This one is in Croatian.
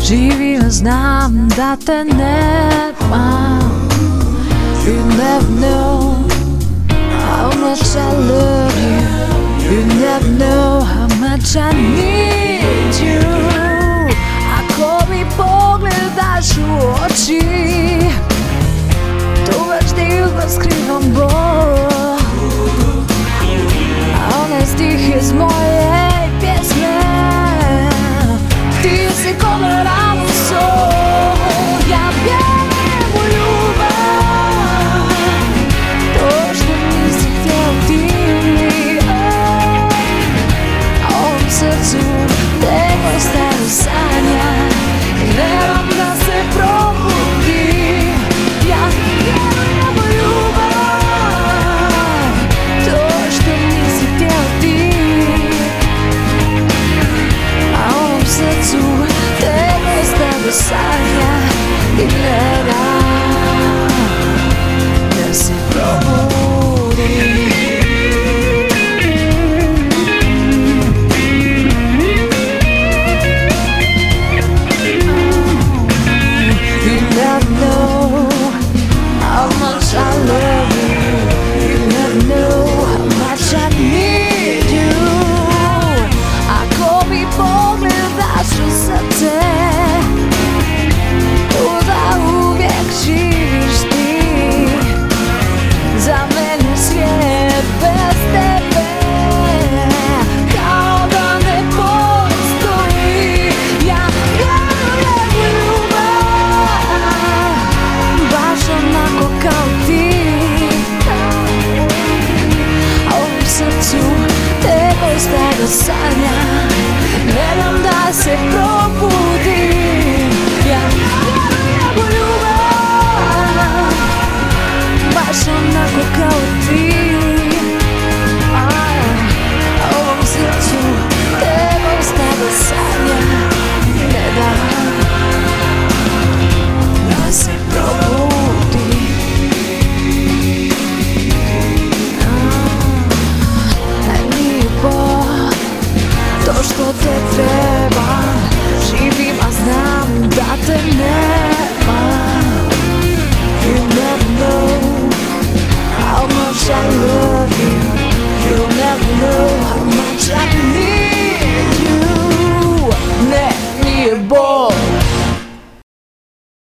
Živim, znam da te nema. You never know how much I love you. You never know how much I need you. Ako mi pogledaš u oči, tu već divno skrivam bol. A onaj stih iz moje pjesme, ti si ko me ranu sol. Ja vjerujem u ljubav, to što nisi htjel ti. A ovom srcu teko staro sanja i nemam da se probudi. Ja vjerujem u ljubav, to što nisi htjel ti. A ovom srcu teko staro sanja i nemam da se probudi. Staro sanja, ne dam da se probudim. Ja vjerujem u ljubav, baš onako kao ti.